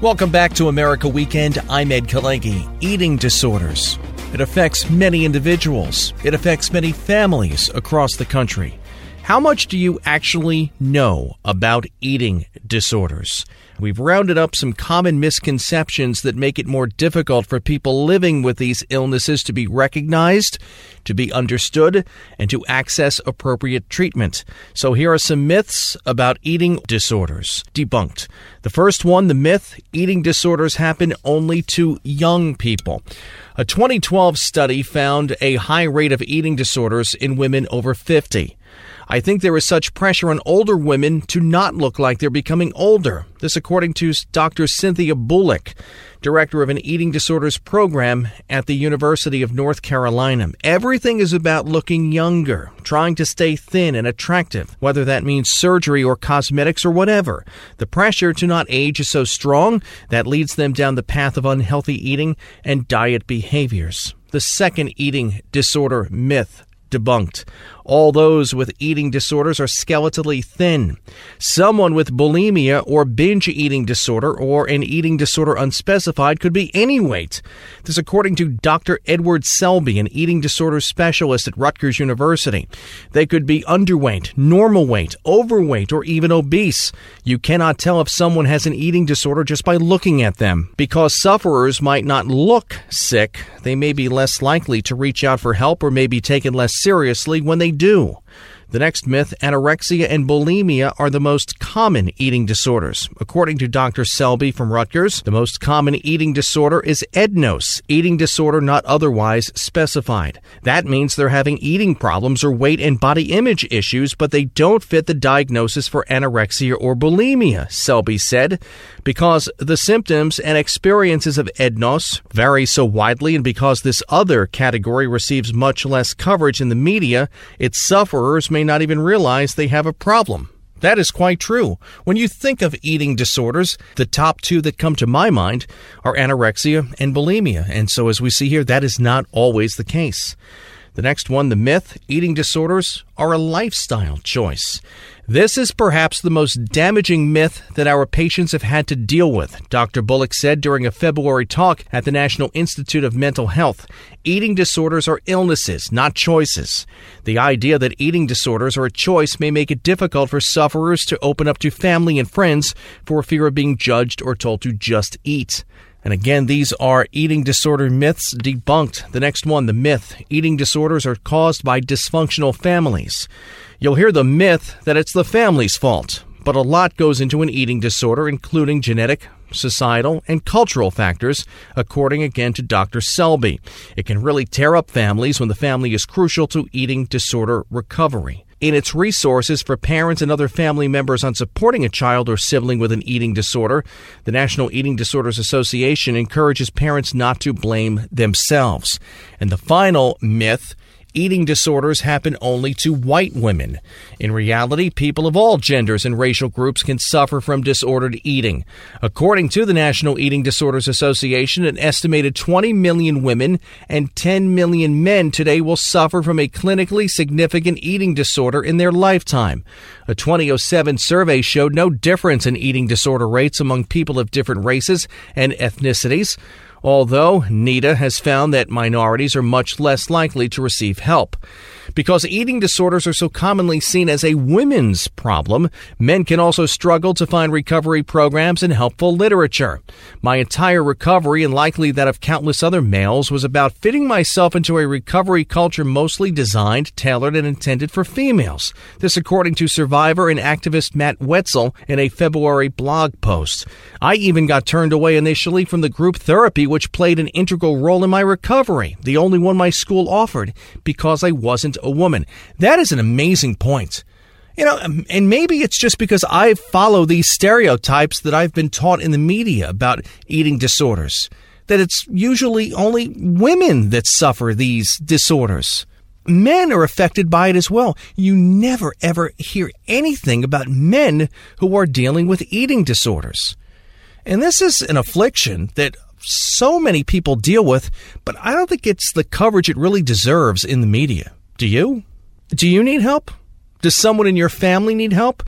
Welcome back to America Weekend. I'm Ed Kalengi. Eating disorders. It affects many individuals. It affects many families across the country. How much do you actually know about eating disorders? We've rounded up some common misconceptions that make it more difficult for people living with these illnesses to be recognized, to be understood, and to access appropriate treatment. So here are some myths about eating disorders. Debunked. The first one, the myth, eating disorders happen only to young people. A 2012 study found a high rate of eating disorders in women over 50. I think there is such pressure on older women to not look like they're becoming older. This according to Dr. Cynthia Bullock, director of an eating disorders program at the University of North Carolina. Everything is about looking younger, trying to stay thin and attractive, whether that means surgery or cosmetics or whatever. The pressure to not age is so strong that leads them down the path of unhealthy eating and diet behaviors. The second eating disorder myth debunked. All those with eating disorders are skeletally thin. Someone with bulimia or binge eating disorder or an eating disorder unspecified could be any weight. This according to Dr. Edward Selby, an eating disorder specialist at Rutgers University. They could be underweight, normal weight, overweight, or even obese. You cannot tell if someone has an eating disorder just by looking at them. Because sufferers might not look sick, they may be less likely to reach out for help or may be taken less seriously when they do. The next myth, anorexia and bulimia are the most common eating disorders. According to Dr. Selby from Rutgers, the most common eating disorder is EDNOS, eating disorder not otherwise specified. That means they're having eating problems or weight and body image issues, but they don't fit the diagnosis for anorexia or bulimia, Selby said, because the symptoms and experiences of EDNOS vary so widely and because this other category receives much less coverage in the media, its sufferers may not even realize they have a problem. That is quite true. When you think of eating disorders, the top two that come to my mind are anorexia and bulimia. And so as we see here, that is not always the case. The next one, the myth, eating disorders are a lifestyle choice. This is perhaps the most damaging myth that our patients have had to deal with, Dr. Bullock said during a February talk at the National Institute of Mental Health. Eating disorders are illnesses, not choices. The idea that eating disorders are a choice may make it difficult for sufferers to open up to family and friends for fear of being judged or told to just eat. And again, these are eating disorder myths debunked. The next one, the myth, eating disorders are caused by dysfunctional families. You'll hear the myth that it's the family's fault, but a lot goes into an eating disorder, including genetic, societal, and cultural factors, according again to Dr. Selby. It can really tear up families when the family is crucial to eating disorder recovery. In its resources for parents and other family members on supporting a child or sibling with an eating disorder, the National Eating Disorders Association encourages parents not to blame themselves. And the final myth, eating disorders happen only to white women. In reality, people of all genders and racial groups can suffer from disordered eating. According to the National Eating Disorders Association, an estimated 20 million women and 10 million men today will suffer from a clinically significant eating disorder in their lifetime. A 2007 survey showed no difference in eating disorder rates among people of different races and ethnicities, although NEDA has found that minorities are much less likely to receive help. Because eating disorders are so commonly seen as a women's problem, men can also struggle to find recovery programs and helpful literature. My entire recovery, and likely that of countless other males, was about fitting myself into a recovery culture mostly designed, tailored, and intended for females. This according to survivor and activist Matt Wetzel in a February blog post. I even got turned away initially from the group therapy, which played an integral role in my recovery, the only one my school offered, because I wasn't a woman. That is an amazing point. You know, and maybe it's just because I follow these stereotypes that I've been taught in the media about eating disorders, that it's usually only women that suffer these disorders. Men are affected by it as well. You never, ever hear anything about men who are dealing with eating disorders. And this is an affliction that so many people deal with, but I don't think it's the coverage it really deserves in the media. Do you? Do you need help? Does someone in your family need help?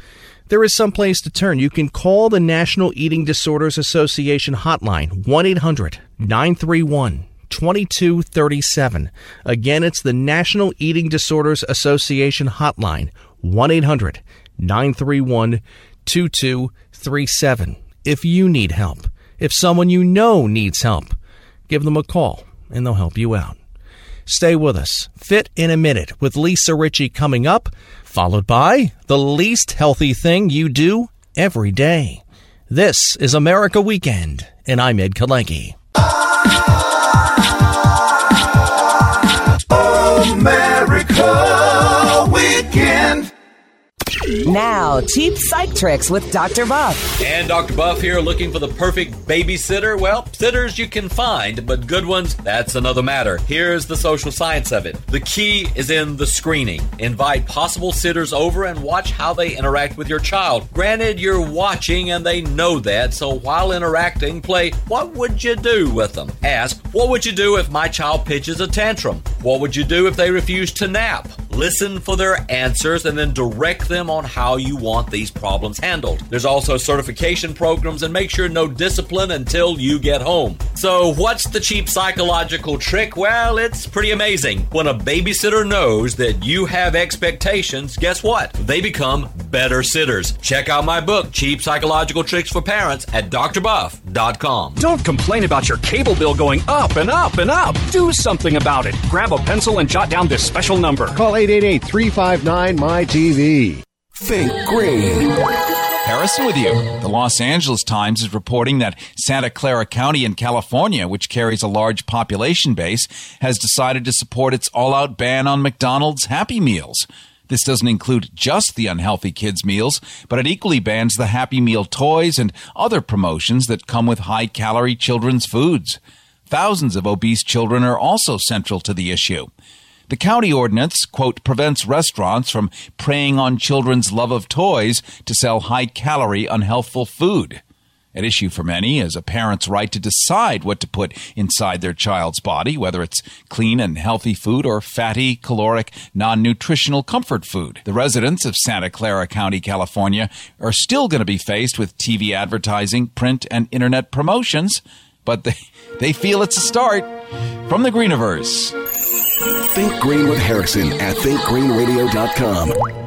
there is some place to turn. You can call the National Eating Disorders Association hotline, 1-800-931-2237. Again, it's the National Eating Disorders Association hotline, 1-800-931-2237. If you need help, if someone you know needs help, give them a call and they'll help you out. Stay with us. Fit in a Minute with Lisa Ritchie coming up, followed by the least healthy thing you do every day. This is America Weekend, and I'm Ed Kalenki. America Weekend. Now, Cheap Psych Tricks with Dr. Buff. And Dr. Buff here, looking for the perfect babysitter. Well, sitters you can find, but good ones, that's another matter. Here's the social science of it. The key is in the screening. Invite possible sitters over and watch how they interact with your child. Granted, you're watching and they know that, so while interacting, play, what would you do with them? Ask, what would you do if my child pitches a tantrum? What would you do if they refuse to nap? Listen for their answers and then direct them on how you want these problems handled. There's also certification programs, and make sure no discipline until you get home. So what's the cheap psychological trick? Well, it's pretty amazing. When a babysitter knows that you have expectations, guess what? They become better sitters. Check out my book, Cheap Psychological Tricks for Parents, at drbuff.com. Don't complain about your cable bill going up and up and up. Do something about it. Grab a pencil and jot down this special number. Call 888-359-MY-TV. Think Green. Harrison with you. The Los Angeles Times is reporting that Santa Clara County in California, which carries a large population base, has decided to support its all-out ban on McDonald's Happy Meals. This doesn't include just the unhealthy kids' meals, but it equally bans the Happy Meal toys and other promotions that come with high-calorie children's foods. Thousands of obese children are also central to the issue. The county ordinance, quote, prevents restaurants from preying on children's love of toys to sell high-calorie, unhealthful food. At issue for many is a parent's right to decide what to put inside their child's body, whether it's clean and healthy food or fatty, caloric, non-nutritional comfort food. The residents of Santa Clara County, California, are still going to be faced with TV advertising, print, and internet promotions, but they feel it's a start. From the Greeniverse. Think Green with Harrison at thinkgreenradio.com.